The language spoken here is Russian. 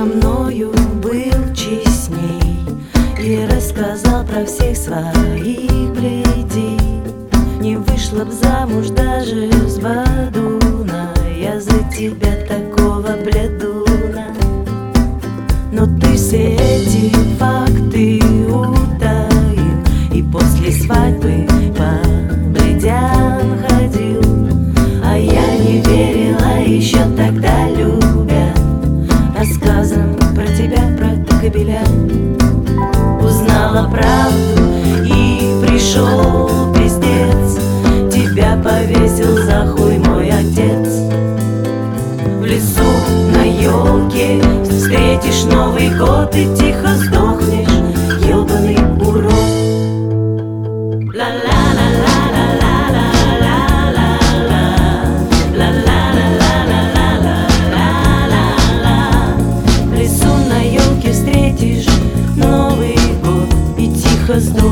со мною был честней и рассказал про всех своих бледей. Не вышла б замуж даже с Бадуна, я за тебя такого блядуна. Но ты все эти факты утаил и после свадьбы по бледям ходил. А я не верила еще тогда, любя рассказом про тебя, про кобеля. Узнала правду и пришел пиздец, тебя повесил за хуй мой отец. В лесу на елке встретишь Новый год и тихо сдохнешь, ебаный урод. В лесу на елке встретишь Новый год и тихо сдохнешь.